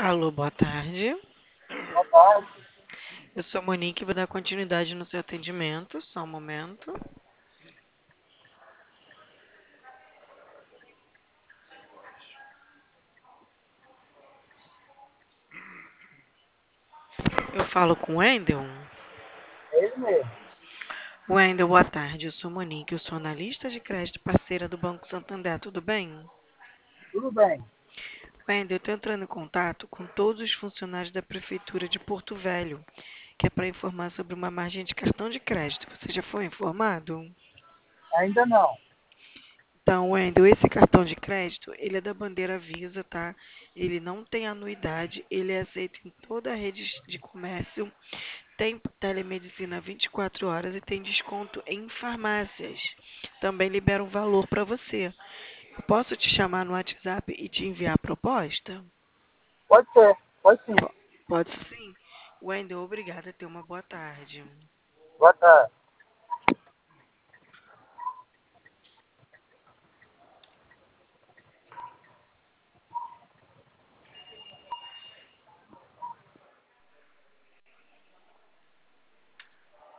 Alô, boa tarde. Boa tarde. Eu sou a Monique, vou dar continuidade no seu atendimento. Só um momento. Eu falo com o Wendel. É ele mesmo. Wendel, boa tarde. Eu sou a Monique, eu sou analista de crédito parceira do Banco Santander. Tudo bem? Tudo bem. Wendel, eu estou entrando em contato com todos os funcionários da Prefeitura de Porto Velho, que é para informar sobre uma margem de cartão de crédito. Você já foi informado? Ainda não. Então, Wendel, esse cartão de crédito, ele é da bandeira Visa, tá? Ele não tem anuidade, ele é aceito em toda a rede de comércio, tem telemedicina 24 horas e tem desconto em farmácias. Também libera um valor para você. Eu posso te chamar no WhatsApp e te enviar a proposta? Pode ser. Pode sim. Pode sim. Wendel, obrigada. Tenha uma boa tarde. Boa tarde.